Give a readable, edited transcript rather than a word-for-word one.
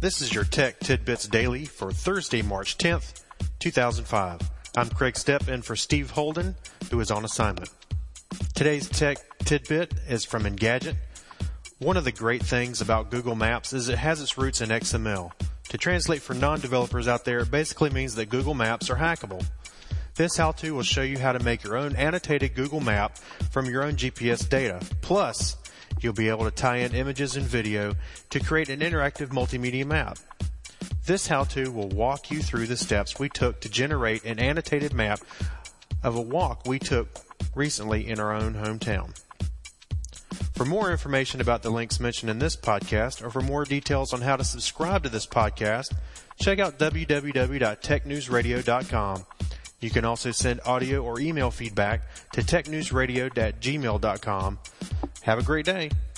This is your Tech Tidbits Daily for Thursday, March 10th, 2005. I'm Craig Stepp in for Steve Holden, who is on assignment. Today's Tech Tidbit is from Engadget. One of the great things about Google Maps is it has its roots in XML. To translate for non-developers out there, it basically means that Google Maps are hackable. This how-to will show you how to make your own annotated Google map from your own GPS data. Plus, you'll be able to tie in images and video to create an interactive multimedia map. This how-to will walk you through the steps we took to generate an annotated map of a walk we took recently in our own hometown. For more information about the links mentioned in this podcast, or for more details on how to subscribe to this podcast, check out www.technewsradio.com. You can also send audio or email feedback to technewsradio@gmail.com. Have a great day.